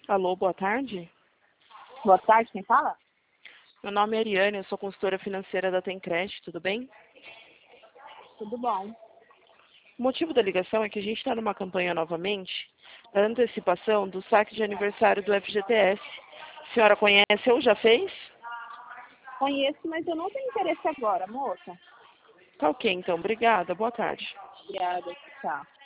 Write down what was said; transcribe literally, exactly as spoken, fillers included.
Alô, boa tarde. Boa tarde, quem fala? Meu nome é Ariane, eu sou consultora financeira da Tencred, tudo bem? Tudo bom. O motivo da ligação é que a gente está numa campanha novamente da antecipação do saque de aniversário do F G T S. A senhora conhece ou já fez? Conheço, mas eu não tenho interesse agora, moça. Tá ok, então. Obrigada. Boa tarde. Obrigada, tchau.